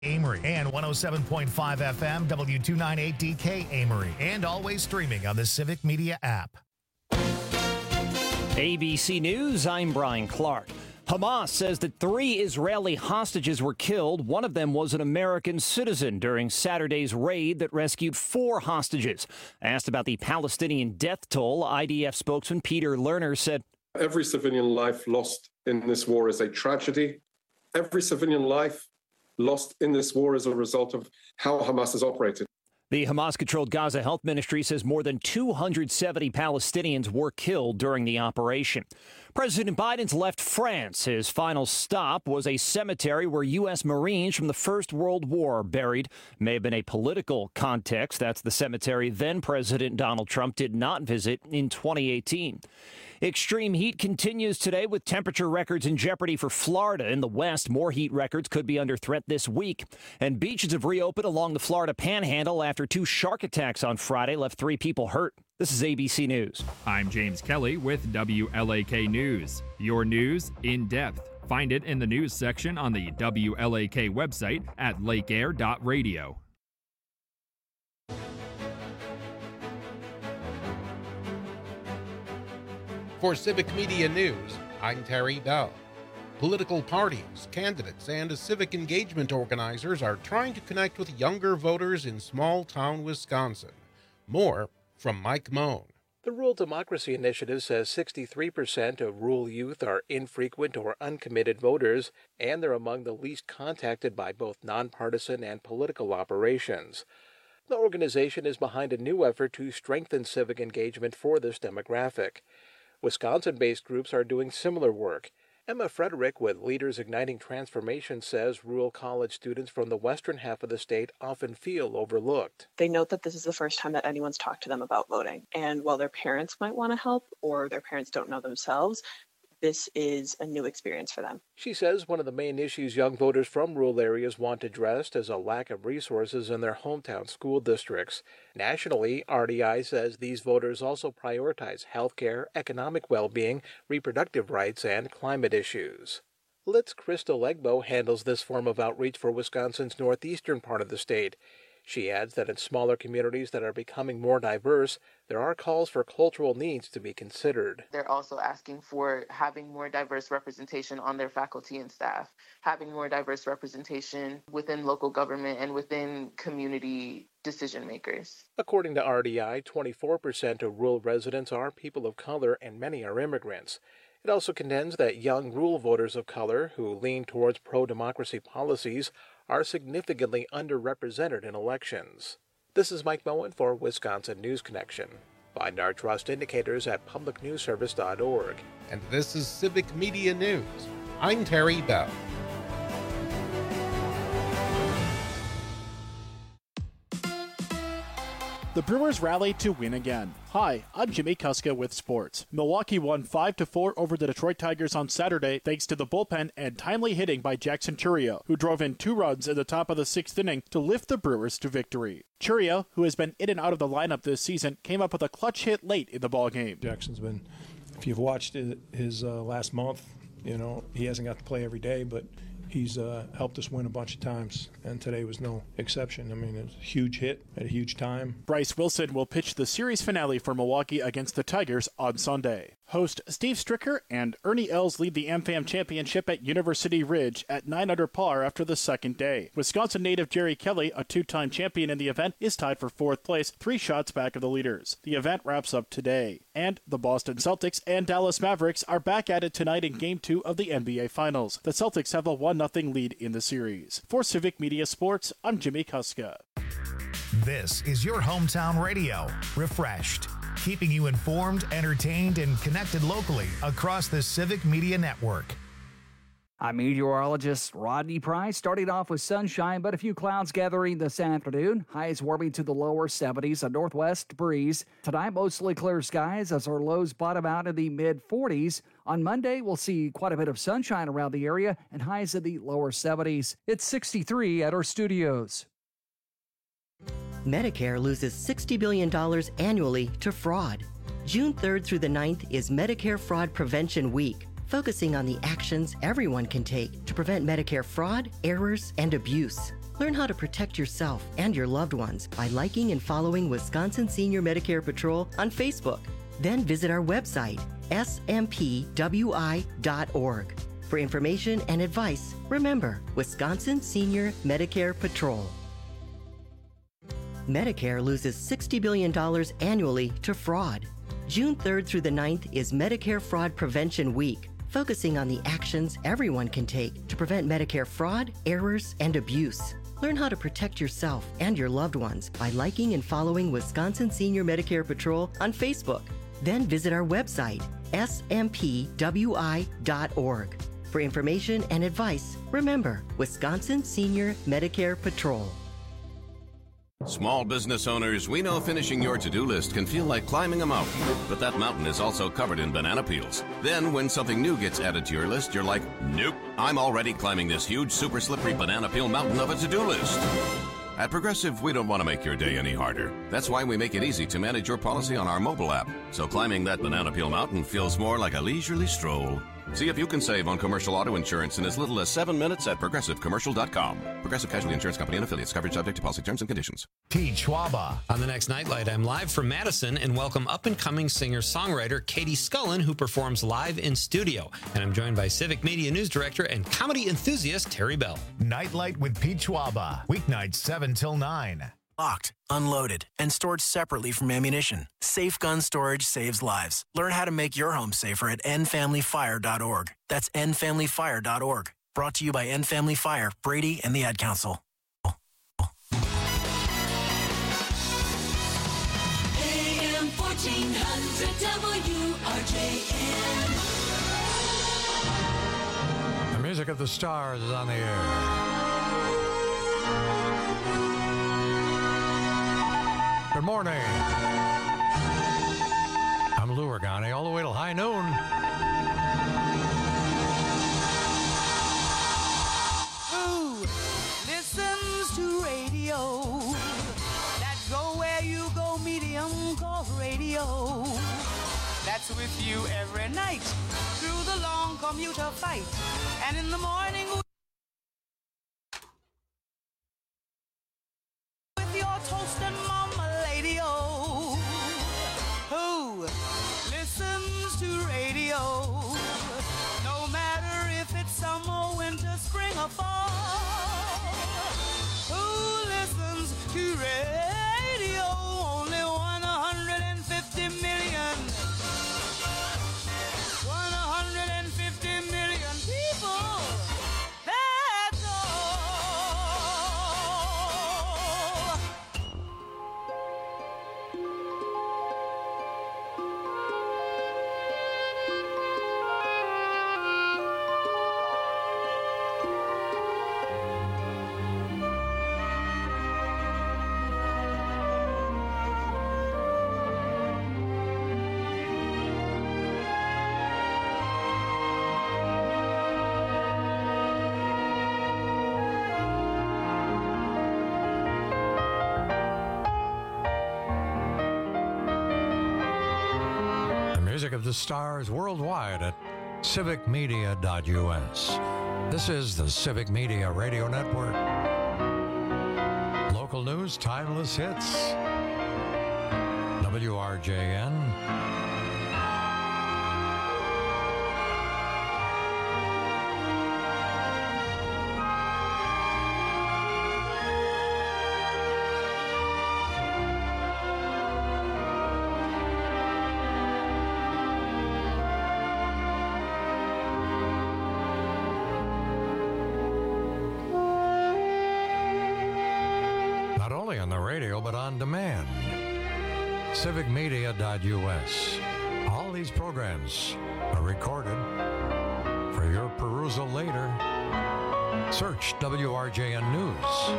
Amory and 107.5 FM W298DK Amory, and always streaming on the Civic Media app. ABC News, I'm Brian Clark. Hamas says that 3 Israeli hostages were killed. One of them was an American citizen during Saturday's raid that rescued 4 hostages. Asked about the Palestinian death toll, IDF spokesman Peter Lerner said, "Every civilian life lost in this war is a tragedy. Every civilian life lost in this war as a result of how Hamas has operated." The Hamas-controlled Gaza Health Ministry says more than 270 Palestinians were killed during the operation. President Biden's left France. His final stop was a cemetery where U.S. Marines from the First World War are buried. May have been a political context. That's the cemetery then-President Donald Trump did not visit in 2018. Extreme heat continues today with temperature records in jeopardy for Florida. In the west, more heat records could be under threat this week. And beaches have reopened along the Florida Panhandle after 2 shark attacks on Friday left 3 people hurt. This is ABC News. I'm James Kelly with WLAK News. Your news in depth. Find it in the news section on the WLAK website at lakeair.radio. For Civic Media News, I'm Terry Bell. Political parties, candidates, and civic engagement organizers are trying to connect with younger voters in small-town Wisconsin. More from Mike Moan. The Rural Democracy Initiative says 63% of rural youth are infrequent or uncommitted voters, and they're among the least contacted by both nonpartisan and political operations. The organization is behind a new effort to strengthen civic engagement for this demographic. Wisconsin-based groups are doing similar work. Emma Frederick with Leaders Igniting Transformation says rural college students from the western half of the state often feel overlooked. They note that this is the first time that anyone's talked to them about voting. And while their parents might want to help or their parents don't know themselves, this is a new experience for them. She says one of the main issues young voters from rural areas want addressed is a lack of resources in their hometown school districts. Nationally, RDI says these voters also prioritize health care, economic well-being, reproductive rights, and climate issues. Litz Crystal Egbo handles this form of outreach for Wisconsin's northeastern part of the state. She adds that in smaller communities that are becoming more diverse, there are calls for cultural needs to be considered. They're also asking for having more diverse representation on their faculty and staff, having more diverse representation within local government and within community decision makers. According to RDI, 24% of rural residents are people of color and many are immigrants. It also contends that young rural voters of color who lean towards pro-democracy policies are significantly underrepresented in elections. This is Mike Moen for Wisconsin News Connection. Find our trust indicators at publicnewsservice.org. And this is Civic Media News. I'm Terry Bell. The Brewers rallied to win again. Hi, I'm Jimmy Kuska with sports. Milwaukee won 5-4 over the Detroit Tigers on Saturday thanks to the bullpen and timely hitting by Jackson Chourio, who drove in 2 runs in the top of the 6th inning to lift the Brewers to victory. Chourio, who has been in and out of the lineup this season, came up with a clutch hit late in the ballgame. Jackson's been, if you've watched his last month, he hasn't got to play every day, but he's helped us win a bunch of times, and today was no exception. I mean, it was a huge hit at a huge time. Bryce Wilson will pitch the series finale for Milwaukee against the Tigers on Sunday. Host Steve Stricker and Ernie Els lead the AmFam Championship at University Ridge at 9 under par after the second day. Wisconsin native Jerry Kelly, a 2-time champion in the event, is tied for 4th place, 3 shots back of the leaders. The event wraps up today. And the Boston Celtics and Dallas Mavericks are back at it tonight in Game 2 of the NBA Finals. The Celtics have a 1-0 lead in the series. For Civic Media Sports, I'm Jimmy Kuska. This is your hometown radio, refreshed, keeping you informed, entertained, and connected locally across the Civic Media Network. I'm meteorologist Rodney Price, starting off with sunshine, but a few clouds gathering this afternoon. Highs warming to the lower 70s, a northwest breeze. Tonight, mostly clear skies as our lows bottom out in the mid-40s. On Monday, we'll see quite a bit of sunshine around the area and highs in the lower 70s. It's 63 at our studios. Medicare loses $60 billion annually to fraud. June 3rd through the 9th is Medicare Fraud Prevention Week, focusing on the actions everyone can take to prevent Medicare fraud, errors, and abuse. Learn how to protect yourself and your loved ones by liking and following Wisconsin Senior Medicare Patrol on Facebook. Then visit our website, smpwi.org. For information and advice, remember Wisconsin Senior Medicare Patrol. Medicare loses $60 billion annually to fraud. June 3rd through the 9th is Medicare Fraud Prevention Week, focusing on the actions everyone can take to prevent Medicare fraud, errors, and abuse. Learn how to protect yourself and your loved ones by liking and following Wisconsin Senior Medicare Patrol on Facebook. Then visit our website, smpwi.org. For information and advice, remember Wisconsin Senior Medicare Patrol. Small business owners, we know finishing your to-do list can feel like climbing a mountain, but that mountain is also covered in banana peels. Then when something new gets added to your list, you're like, nope, I'm already climbing this huge, super slippery banana peel mountain of a to-do list. At Progressive, we don't want to make your day any harder. That's why we make it easy to manage your policy on our mobile app, so climbing that banana peel mountain feels more like a leisurely stroll. See if you can save on commercial auto insurance in as little as 7 minutes at ProgressiveCommercial.com. Progressive Casualty Insurance Company and Affiliates. Coverage subject to policy terms and conditions. Pete Schwaba. On the next Nightlight, I'm live from Madison and welcome up-and-coming singer-songwriter Katie Scullin, who performs live in studio. And I'm joined by Civic Media News Director and comedy enthusiast Terry Bell. Nightlight with Pete Schwaba. Weeknights 7 till 9. Locked, unloaded, and stored separately from ammunition. Safe gun storage saves lives. Learn how to make your home safer at endfamilyfire.org. That's endfamilyfire.org. Brought to you by End Family Fire, Brady, and the Ad Council. AM 1400 WRJN. The music of the stars is on the air. Good morning. I'm Lou Organi, all the way till high noon. Who listens to radio? That go where you go, medium called radio. That's with you every night through the long commuter fight. And in the morning with your toast and mama lady, oh. Who listens to radio? No matter if it's summer, winter, spring, or fall. Who listens to radio? Only 150 million. 150 million people. That's all. Music of the stars worldwide at civicmedia.us. This is the Civic Media Radio Network. Local news, timeless hits. WRJN. On the radio, but on demand. Civicmedia.us. All these programs are recorded for your perusal later. Search WRJN News.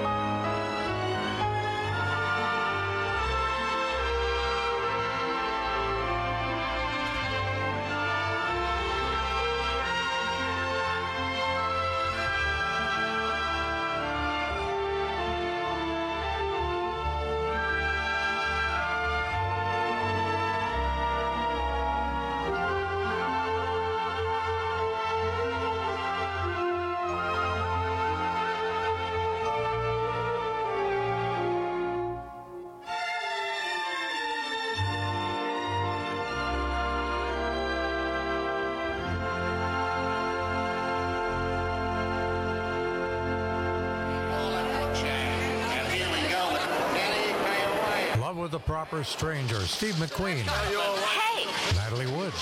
the Proper Stranger, Steve McQueen. Hey! Natalie Wood.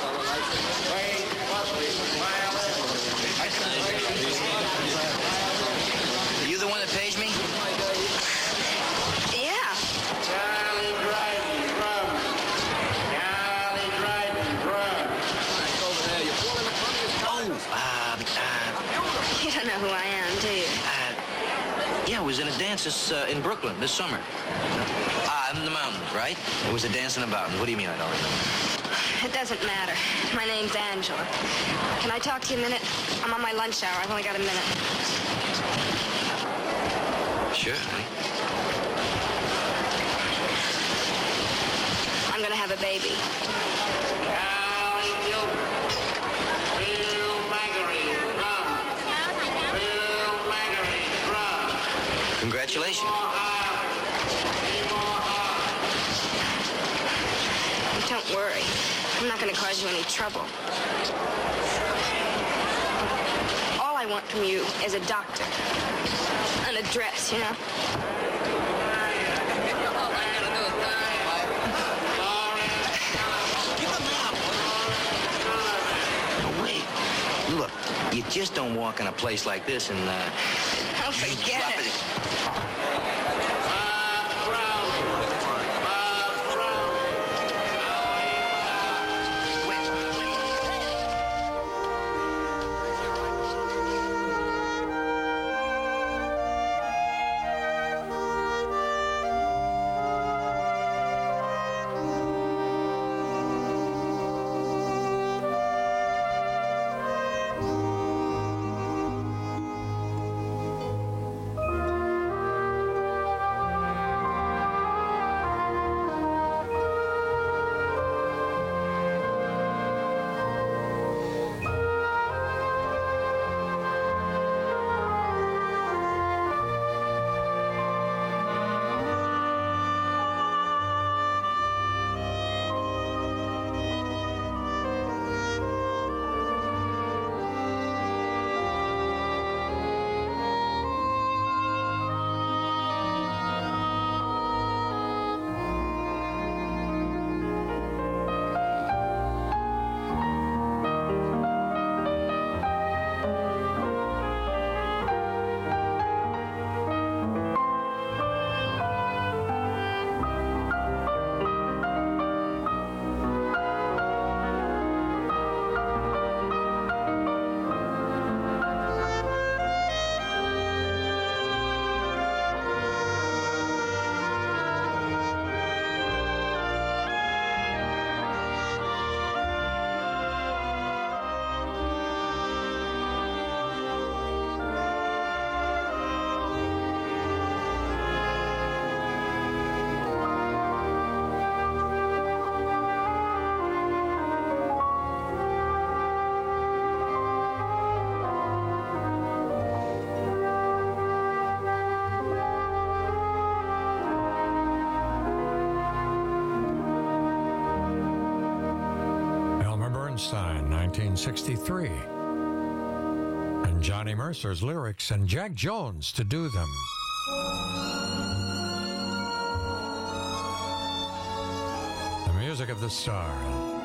Are you the one that pays me? Yeah. Charlie Dryden Drum. Charlie Dryden Drum. Over there, you're pulling the funniest. You don't know who I am, do you? Yeah, I was in a dance in Brooklyn this summer. In the mountains, right? It was a dance in the mountains. What do you mean I don't remember? It doesn't matter. My name's Angela. Can I talk to you a minute? I'm on my lunch hour. I've only got a minute. Sure, honey. I'm gonna have a baby. Congratulations. Don't worry. I'm not going to cause you any trouble. All I want from you is a doctor. An address, you know? Oh, wait. Look, you just don't walk in a place like this and, Oh, forget it. Bernstein, 1963. And Johnny Mercer's lyrics and Jack Jones to do them. The music of the stars.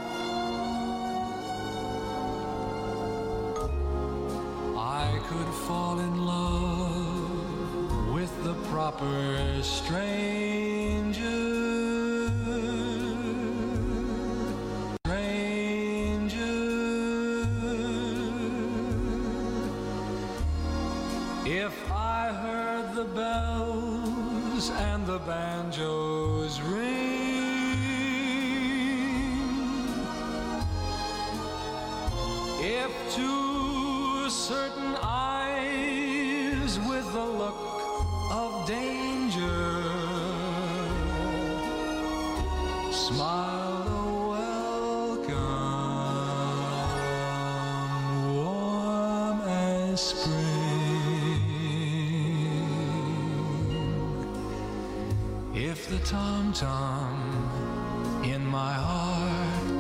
I could fall in love with the proper stranger. If I heard the bells and the banjos ring, if to certain eyes with the look of danger smiled a welcome warm as spring. If the tom-tom in my heart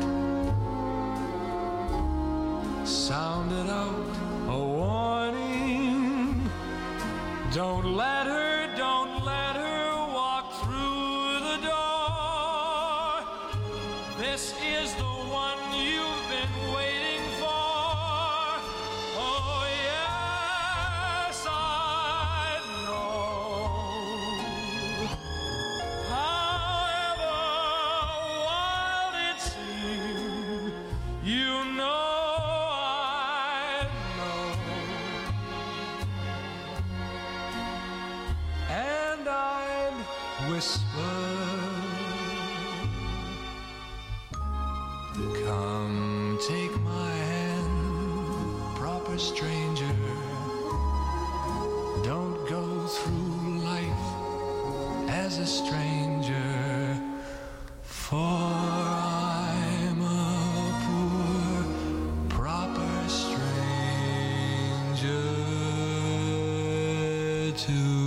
sounded out a warning, don't let her walk through the door. whisper. Come take my hand, proper stranger. Don't go through life as a stranger, for I'm a poor, proper stranger too.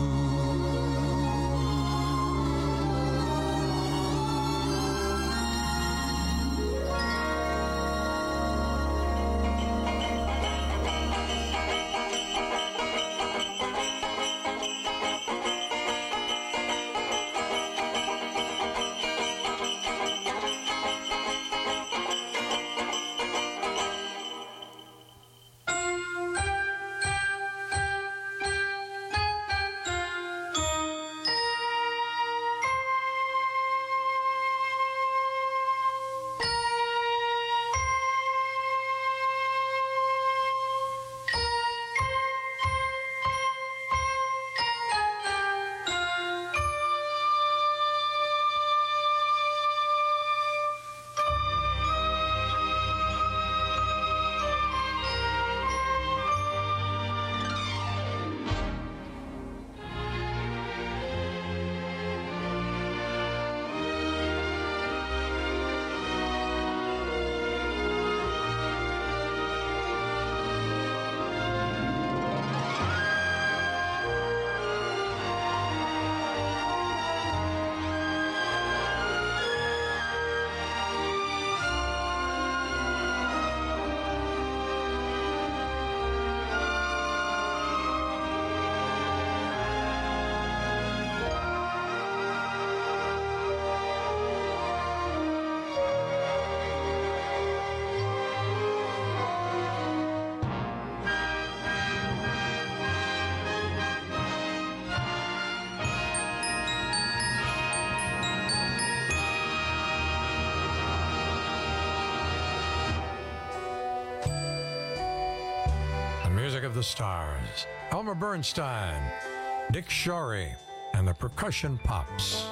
Music of the Stars, Elmer Bernstein, Dick Shorey, and the Percussion Pops.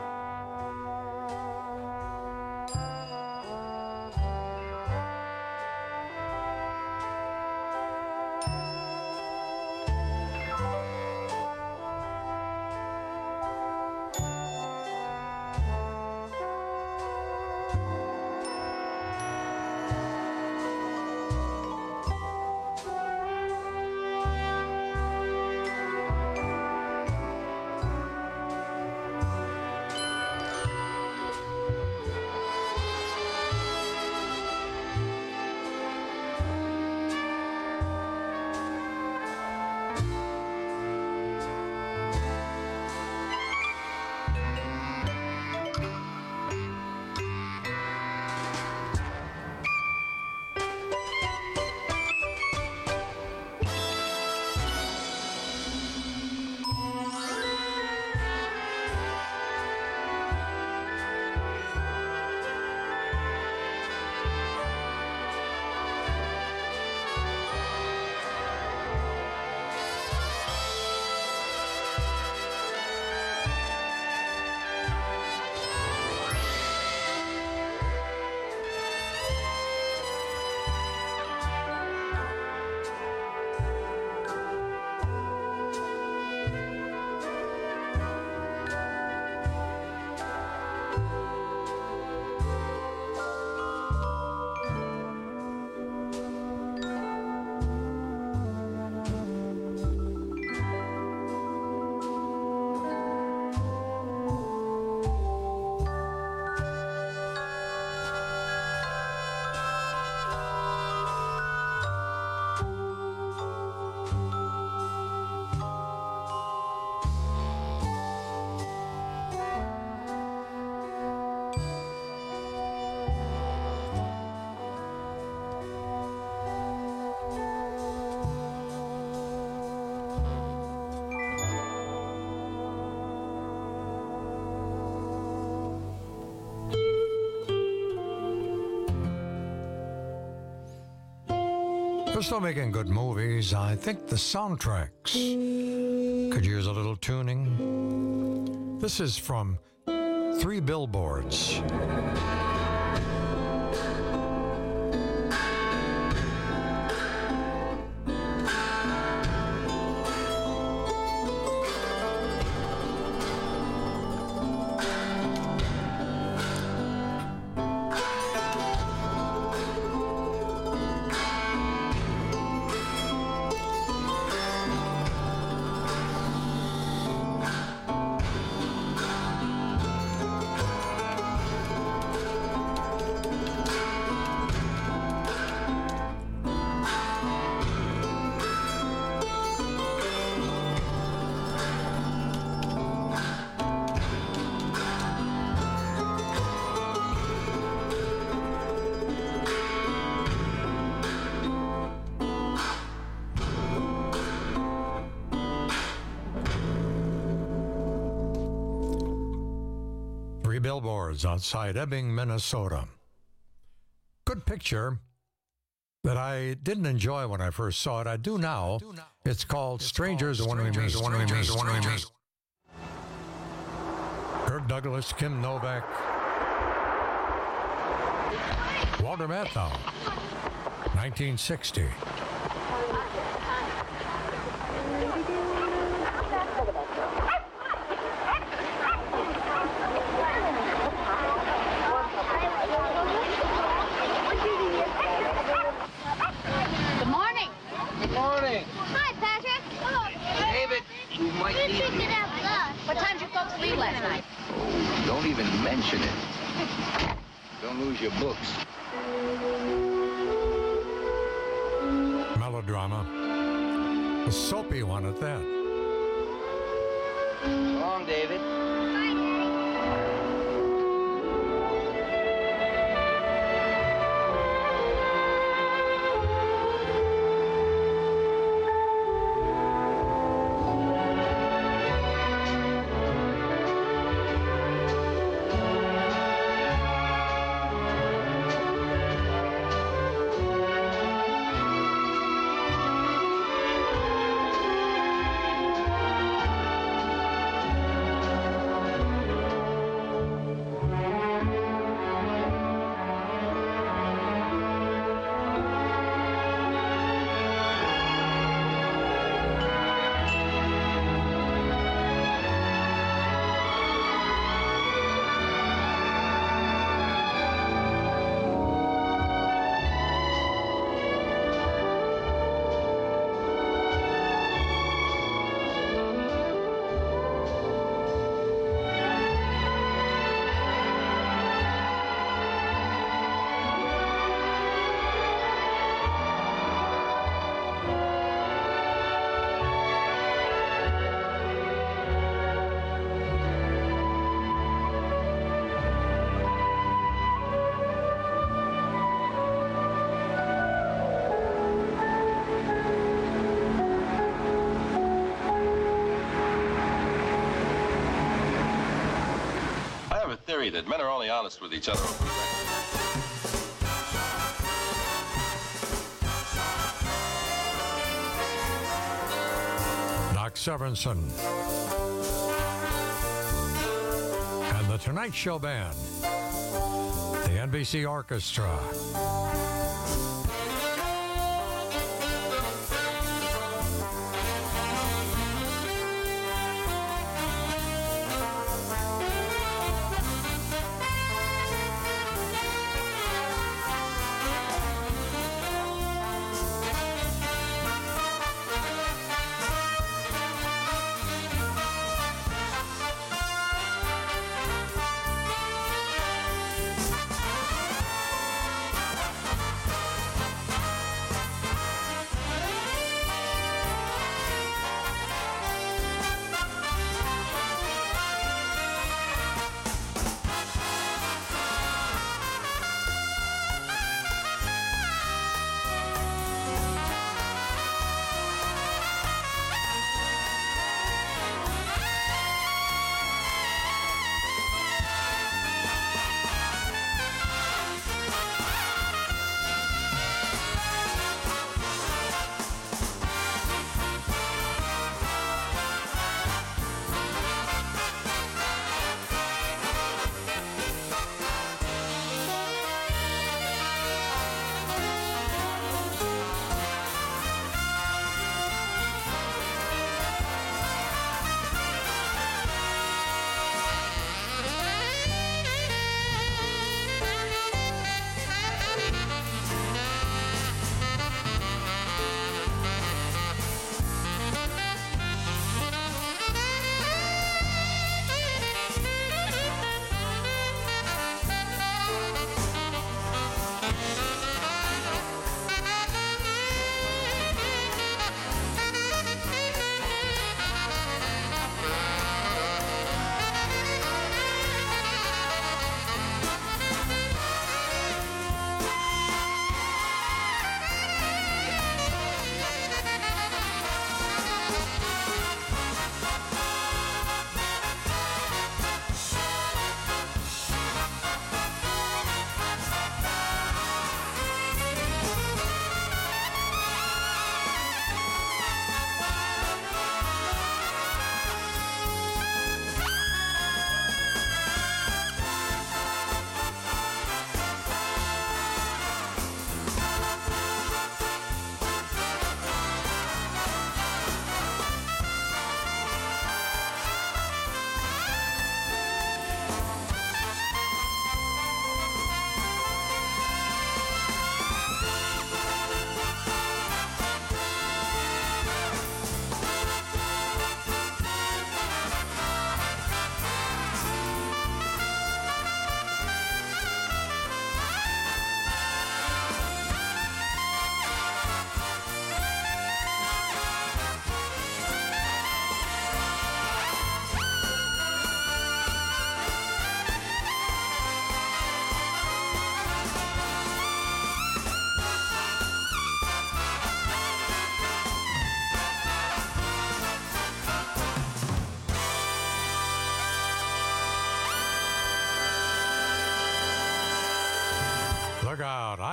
For still making good movies, I think the soundtracks could use a little tuning. This is from 3 Billboards. Billboards outside Ebbing, Minnesota. Good picture that I didn't enjoy when I first saw it. I do now. It's called Strangers, the one we meet. Kirk Douglas, Kim Novak, Walter Matthau, 1960. Hi, Patrick. Hello, David, you might Who need picked to... it up? What time did you folks leave last night? Oh, don't even mention it. Don't lose your books. Melodrama. A soapy one at that. So long, David. That men are only honest with each other. Doc Severinsen and the Tonight Show Band, the NBC Orchestra.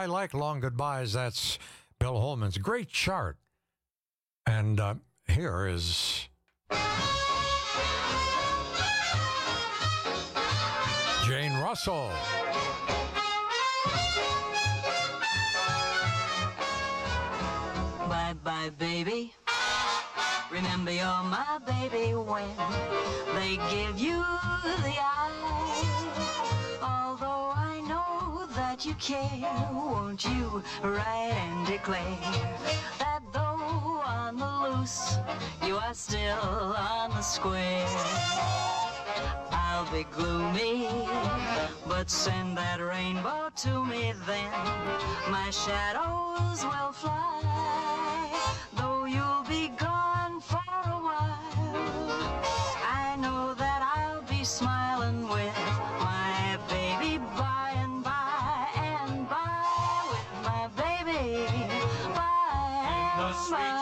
like long goodbyes. That's Bill Holman's great chart. And here is Jane Russell. Bye-bye, baby. Remember you're my baby when they give you the eye. Although I know that you care, won't you write and declare that though on the loose, you are still on the square. I'll be gloomy, but send that rainbow to me then. My shadows will fly, though you'll be gone for a while. I know that I'll be smiling with my baby by and by, and by with my baby by and by.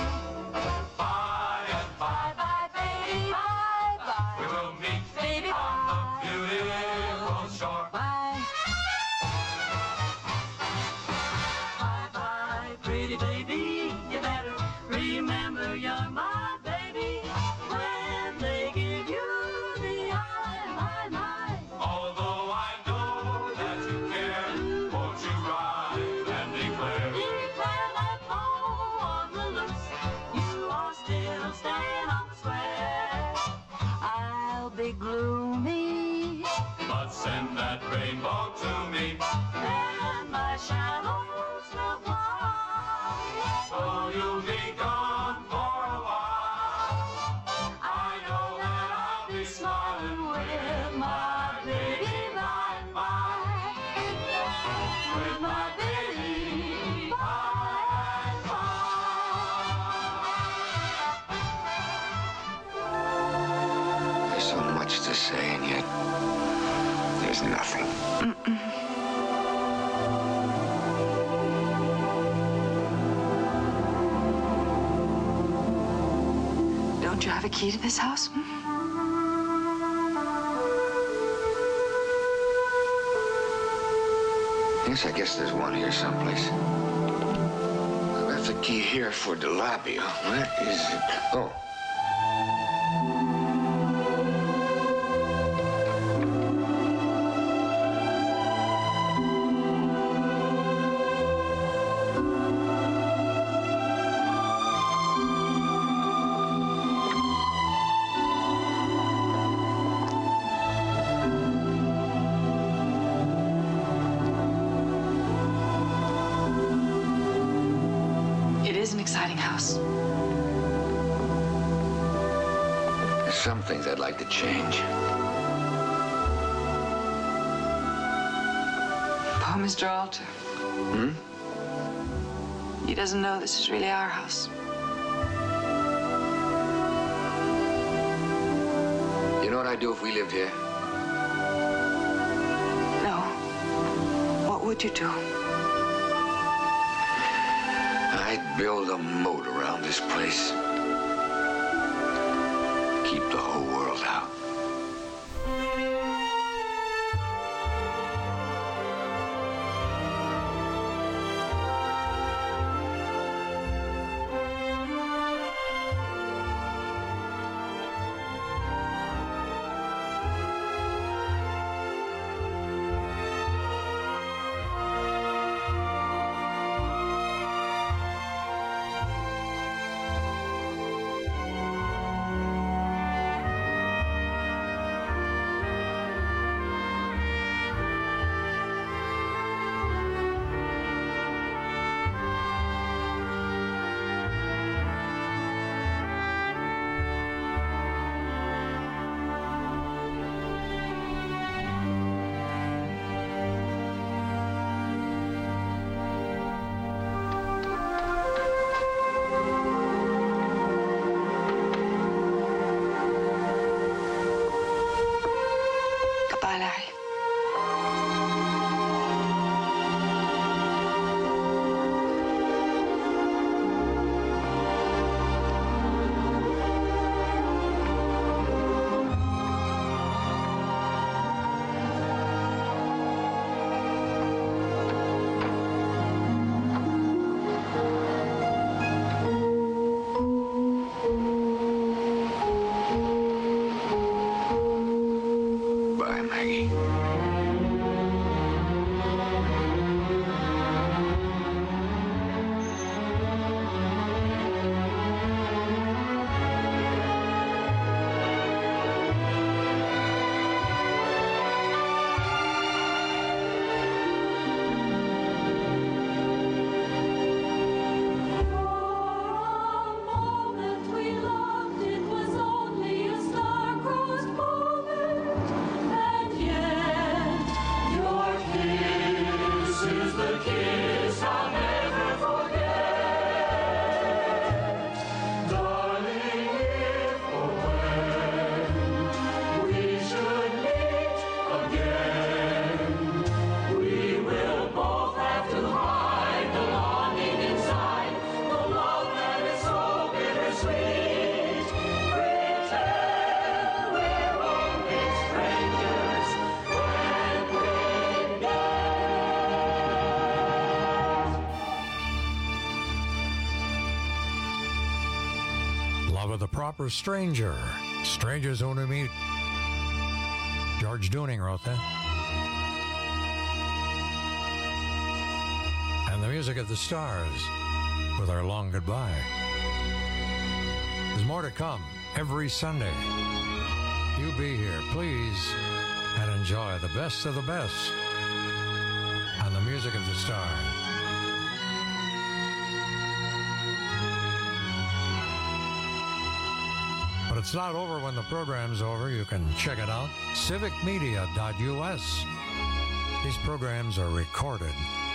Gloomy, but send that rainbow to me, and my shadows will fly. Oh, you'll be gone for a while. I know that I'll be smiling with my baby by and by, with my baby by and by. There's so much to say, and yet there's nothing. Don't you have a key to this house? Yes, I guess there's one here someplace. I left the key here for Delabio. Where is it? Oh. Some things I'd like to change. Poor Mr. Alter. He doesn't know this is really our house. You know what I'd do if we lived here? No. What would you do? I'd build a moat around this place. Keep the whole world out. proper stranger. Strangers only meet. George Dooning wrote that. And the music of the Stars with Our Long Goodbye. There's more to come every Sunday. You be here, please, and enjoy the best of the best on the music of the Stars. But it's not over when the program's over. You can check it out, civicmedia.us. These programs are recorded.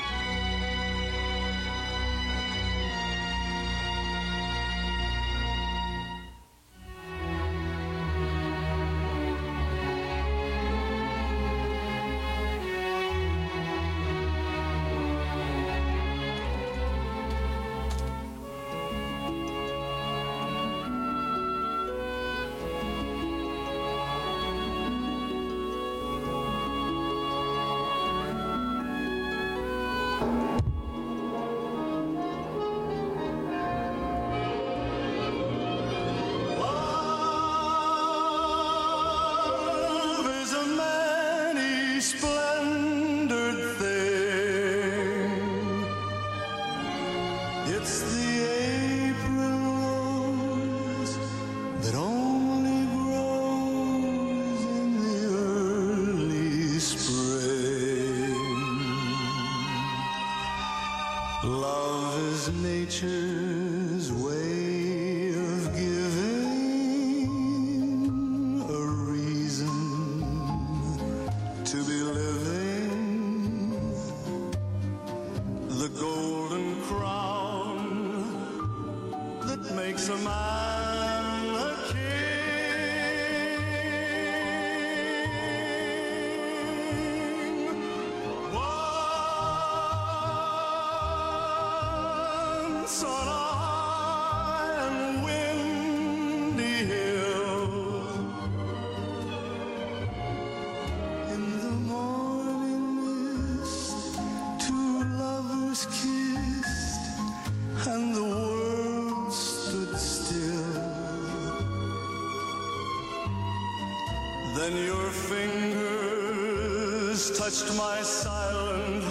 Then your fingers touched my silent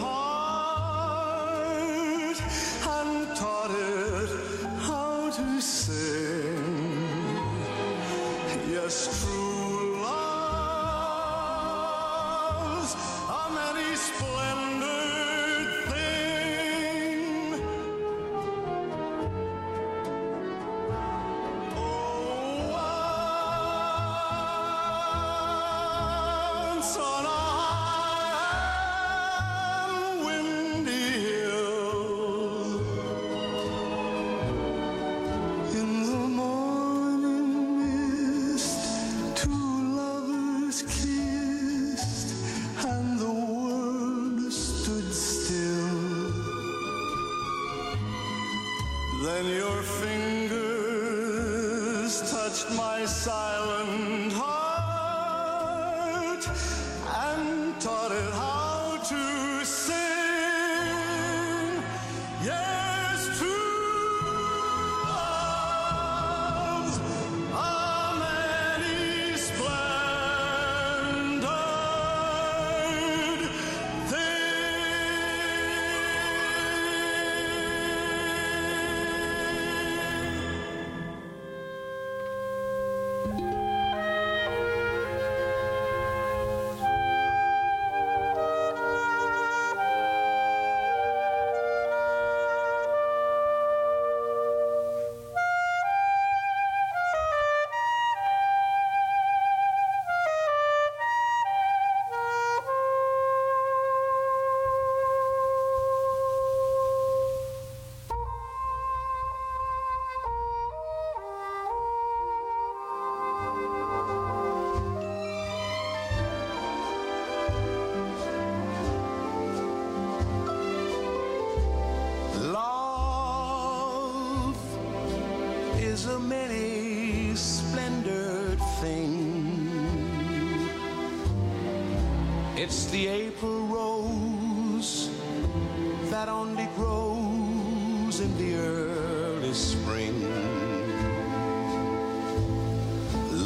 heart and taught it how to sing. Yes, true love's a many splendored thing. Once on a high and windy hill, in the morning mist, two lovers kissed, and the world stood still. Then your fingers touched my silent heart and taught it how to sing. Yes, true love's a many splendored Love is a many splendored thing. It's the April rose that only grows in the early spring.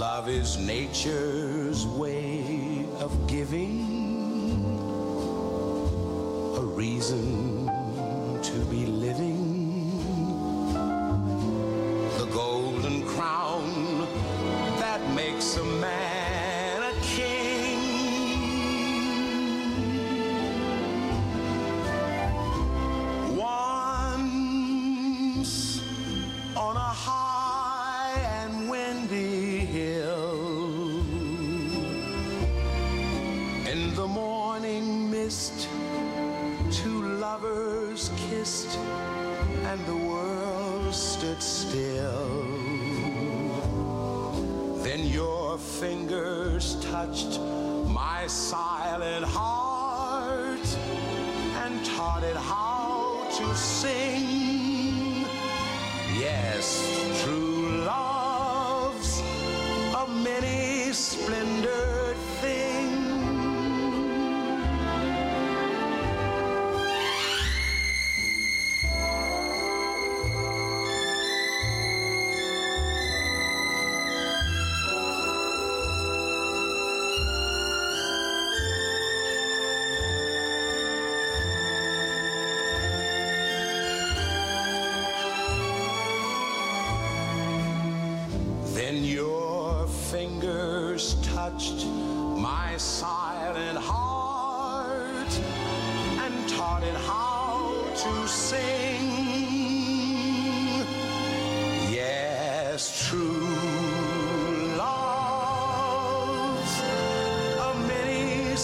Love is nature's way of giving, a reason to be living, the golden crown that makes a man a king. Once on a high and windy hill, in the morning mist, two lovers kissed and the world stood still. Then your fingers touched my silent heart and taught it how to sing. Yes, true love's a many splendored thing. Then your fingers touched my silent heart and taught it how to sing. Yes, true love's a many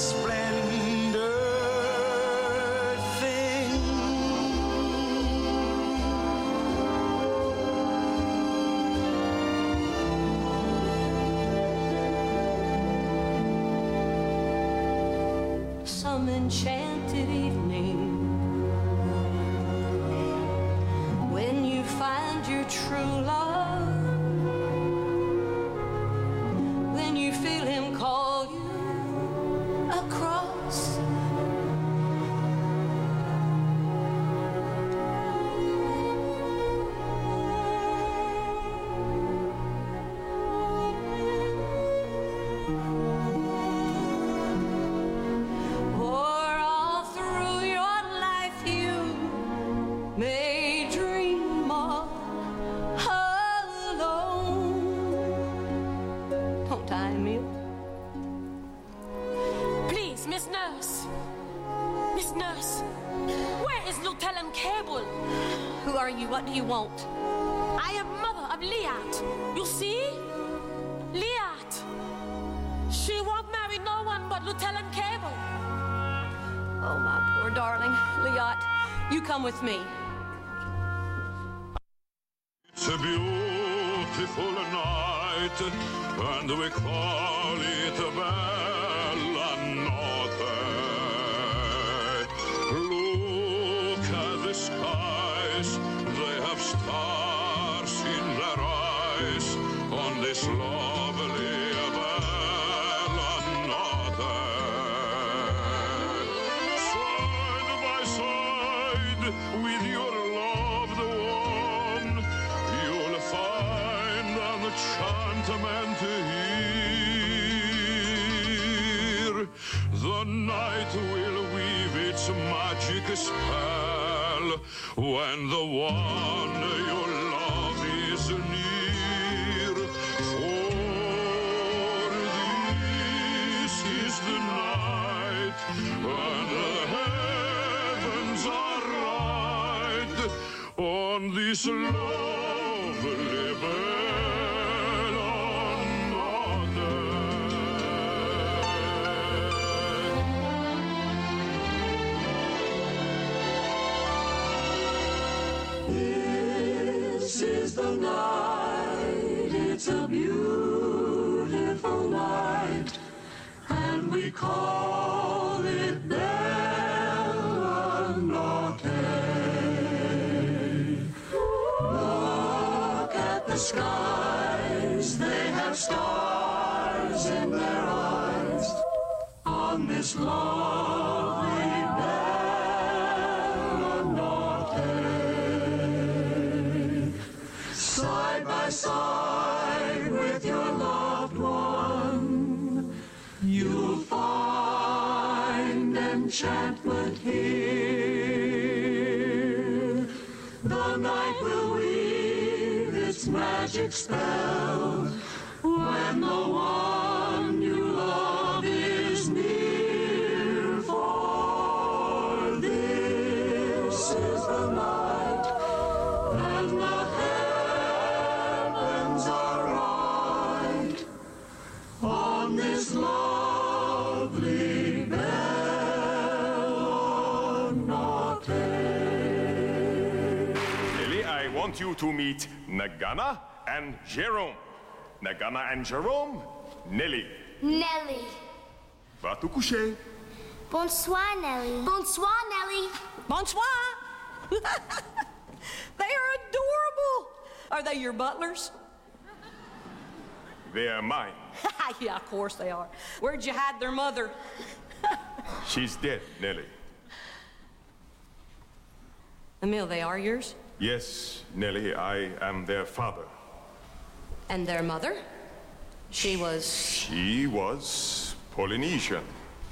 splendored thing. Some enchanted evening, when you find your true love, when you feel him call you across. Or all through your life you may dream of alone. Don't I, Emil? Please, Miss Nurse. Miss Nurse, where is Lieutenant Cable? Who are you? What do you want? I am mother of Liat. You see? Liat. She won't marry no one but Lieutenant Cable. Oh, my poor darling. Liat, you come with me. It's a beautiful night, and we call it a bella notte. Look at the skies, they have stars in their eyes on this lovely bella notte. Side by side with your loved one, you'll find an enchantment here. The night will weave its magic spell when the one you love is near. For this is the night when the heavens are right on this lovely bella notte. This is the night, it's a beautiful night, and we call it Bella Notte. Look at the skies, they have stars in their eyes on this lovely Bella Notte. Side by side with your loved enchantment here. The night will weave its magic spell when the one you love is near. For this is the night, and the heavens are right on this lovely Bellanotte. Lily, I want you to meet Nagana and Jerome. Nagana and Jerome, Nelly. Nelly. Va te coucher. Bonsoir, Nelly. Bonsoir, Nelly. Bonsoir. They are adorable. Are they your butlers? They are mine. Yeah, of course they are. Where'd you hide their mother? She's dead, Nelly. Emil, they are yours? Yes, Nelly, I am their father. And their mother? She was Polynesian.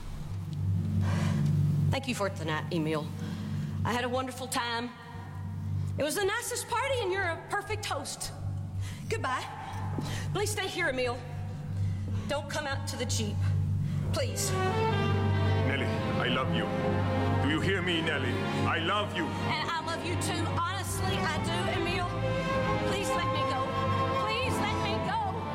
Thank you for tonight, Emil. I had a wonderful time. It was the nicest party, and you're a perfect host. Goodbye. Please stay here, Emil. Don't come out to the Jeep. Please. Nelly, I love you. Do you hear me, Nelly? I love you. And I love you too. Honestly, I do, Emil. Please let me go. Please let me go.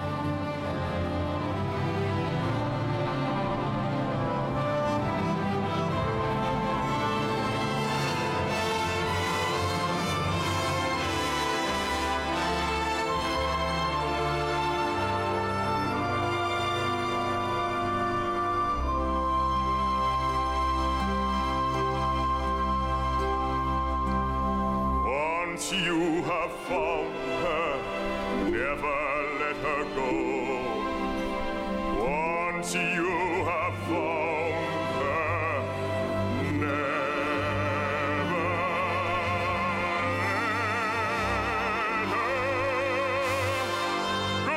Once you have found her, never let her go. Once you have found her, never let her go.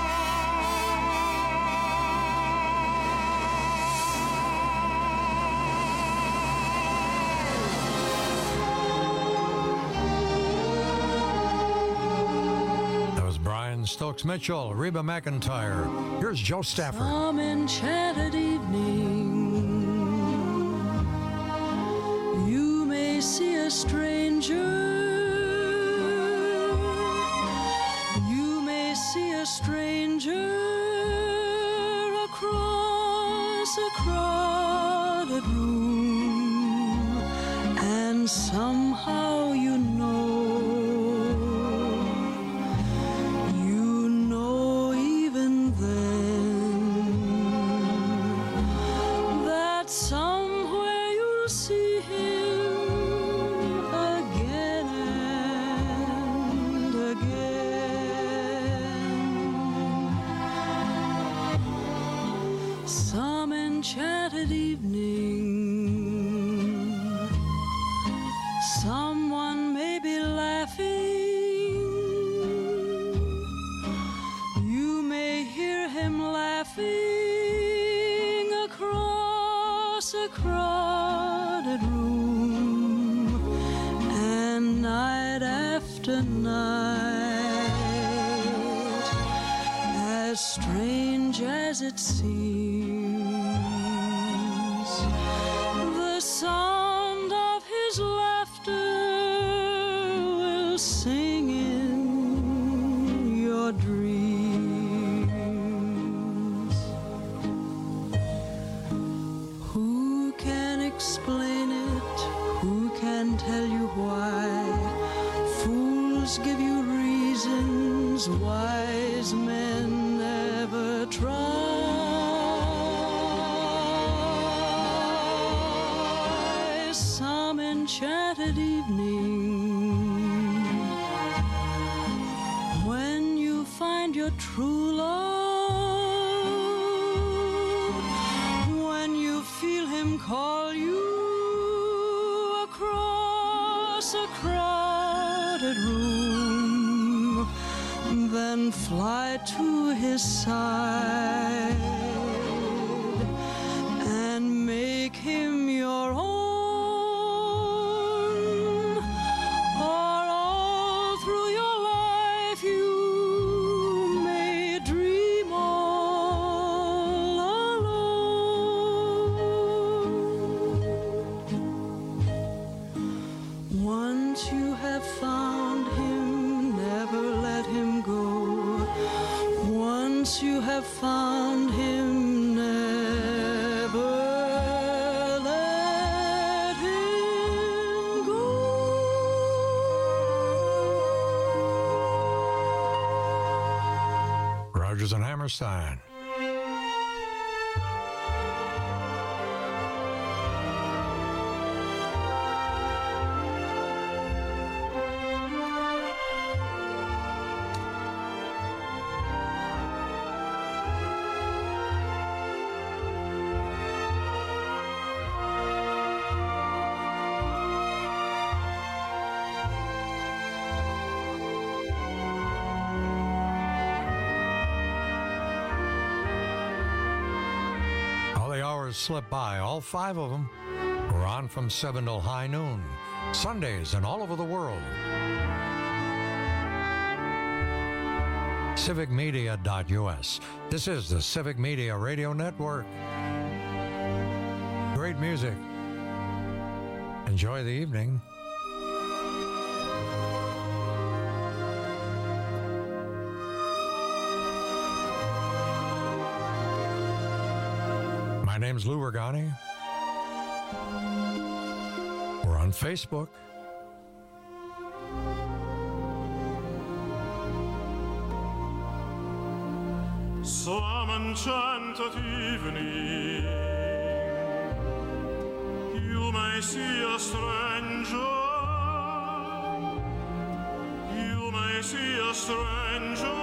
Brian Stokes Mitchell, Reba McEntire. Here's Joe Stafford. Some enchanted evening, you may see a stranger. You may see a stranger across a crowded room, and somehow you know. Somewhere you'll see him again and again. Some enchanted evening, someone may be laughing. You may hear him laughing a crowded room, and night after night, as strange as it seems, the sound of his laughter will sing in your dreams. Explain it, who can tell you why? Fools give you reasons, wise men never try. Some enchanted evening, when you find your true love, when you feel him call you across a crowded room, then fly to his side and make him your Rogers and Hammerstein. Slip by. All 5 of them were on from 7 till high noon. Sundays and all over the world. civicmedia.us. This is the Civic Media Radio Network. Great music. Enjoy the evening. My name's Lou Ragani. We're on Facebook. Some enchanted evening, you may see a stranger. You may see a stranger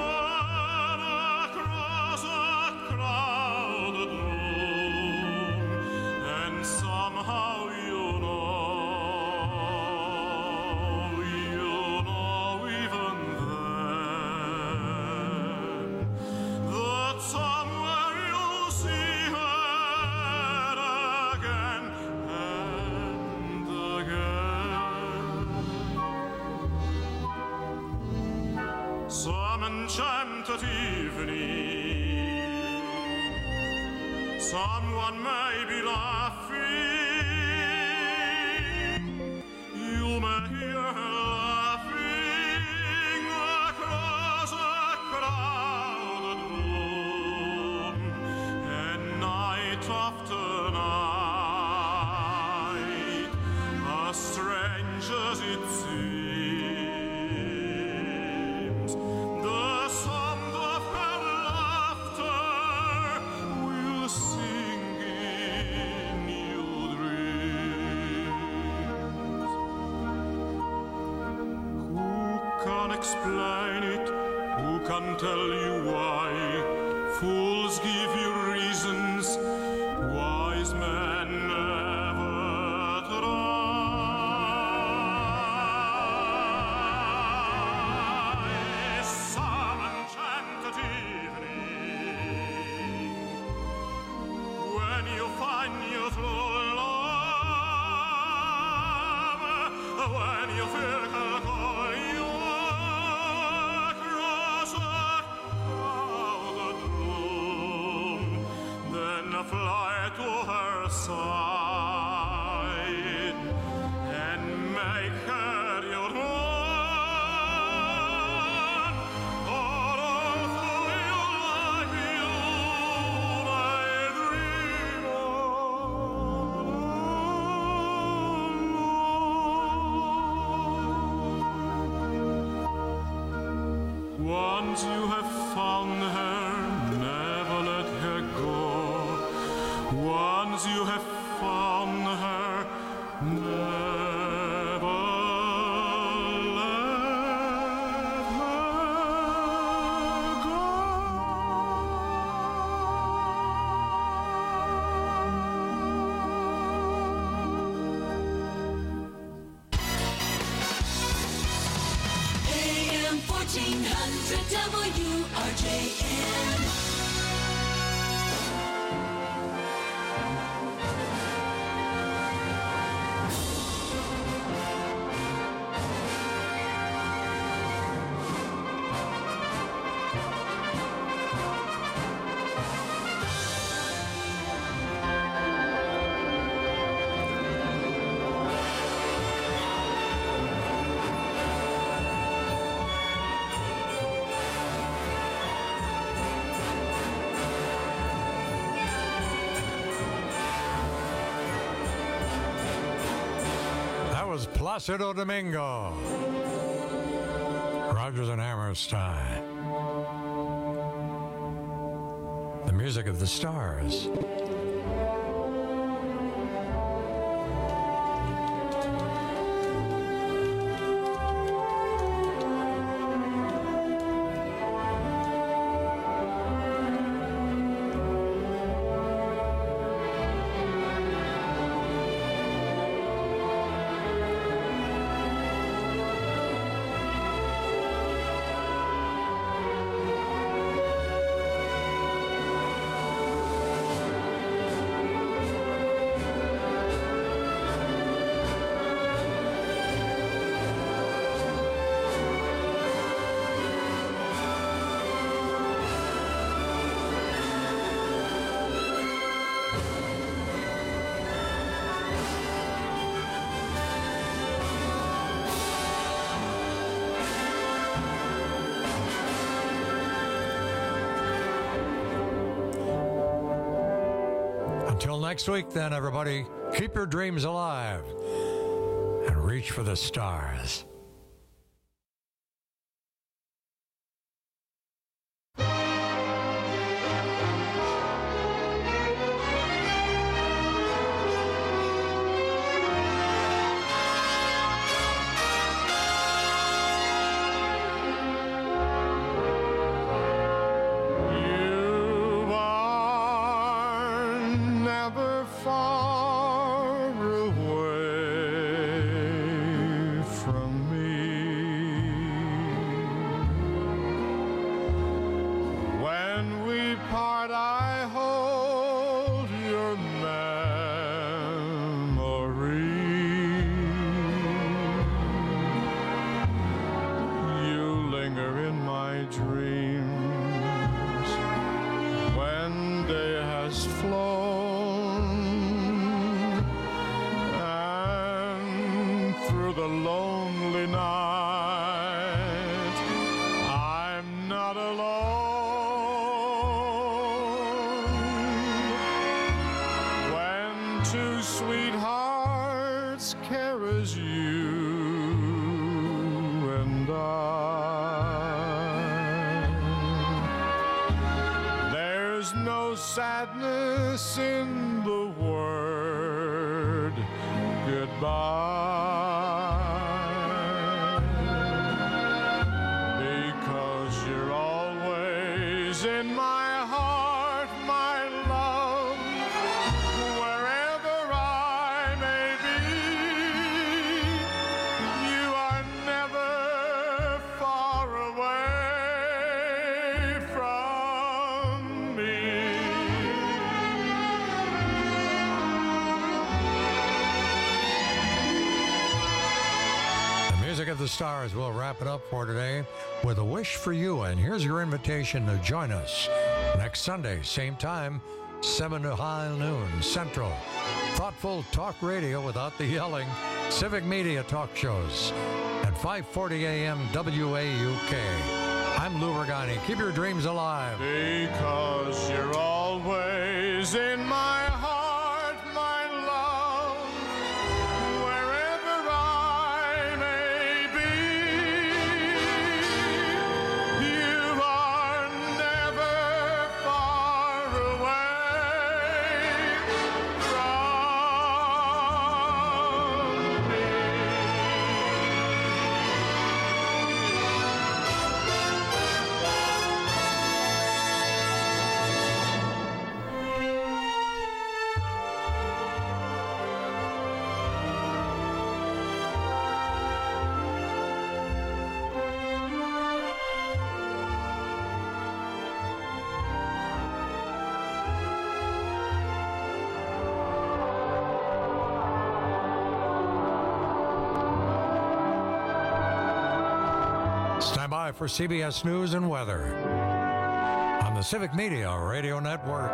across a crowded room, and somehow you know even then that somewhere you'll see her again and again. Some enchanted evening, someone may be laughing. You may hear her laughing across a crowded room, and night after night, as strange as it seems, the sound of her laughter will sing in your dreams. Who can explain it? Who can tell you why? Fools give you reasons, wise men never try. Some enchanted evening, when you find your true love, when you feel her call you across a crowded room, then fly to her side and make her your own. All through your life you may dream alone. Once you have found her, never let her go. Once you have found her, never let her go. AM 1400 WRJN. Placido Domingo. Rogers and Hammerstein. music of the stars. Until next week, then, everybody, keep your dreams alive and reach for the stars. Sadness in the word goodbye, because you're always in my heart, my love, wherever I may be. You are never far away from me. Music of the Stars. We'll wrap it up for today with a wish for you. And here's your invitation to join us next Sunday, same time, 7 to high noon Central. Thoughtful talk radio without the yelling. Civic Media talk shows at 5:40 a.m. WAUK. I'm Lou Regani. Keep your dreams alive. Because you're always in my heart, my love, wherever I may be. You are never far away from me. Stand by for CBS News and Weather on the Civic Media Radio Network.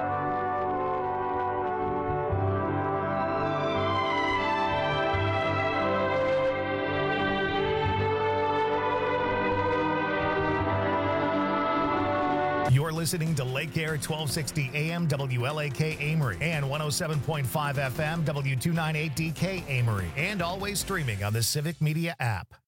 You're listening to Lake Air 1260 AM WLAK Amory and 107.5 FM W298DK Amory, and always streaming on the Civic Media app.